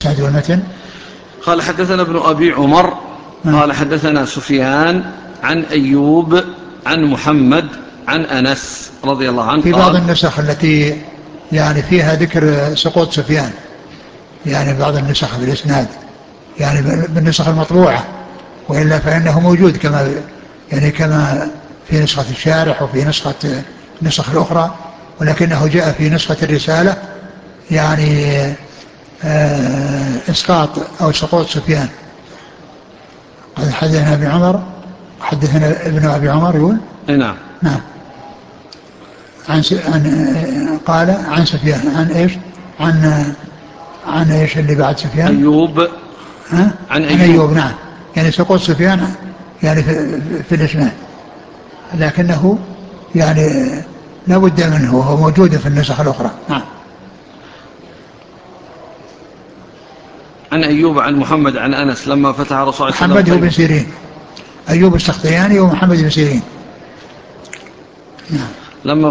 والمتن. قال حدثنا ابن أبي عمر قال حدثنا سفيان عن أيوب عن محمد عن أنس رضي الله عنه في بعض النسخ التي يعني فيها ذكر سقوط سفيان، يعني بعض النسخ بالإسناد يعني بالنسخ المطبوعة، وإلا فإنه موجود كما في نسخة الشارح وفي النسخ الأخرى، ولكنه جاء في نسخة الرسالة يعني إسقاط أو سقوط سفيان. قد حدثنا ابن عمر، حدثنا ابن أبي عمر يقول نعم قال عن سفيان عن إيش عن إيش اللي بعد سفيان؟ أيوب. عن أيوب. نعم، يعني سقوط سفيان يعني في الإسناد، لكنه يعني لا بد منه وهو موجود في النسخ الأخرى. نعم. عن أيوب عن محمد عن أنس لما فتح رسول الله محمد بن سيرين، أيوب السختياني ومحمد بن سيرين. نعم. لما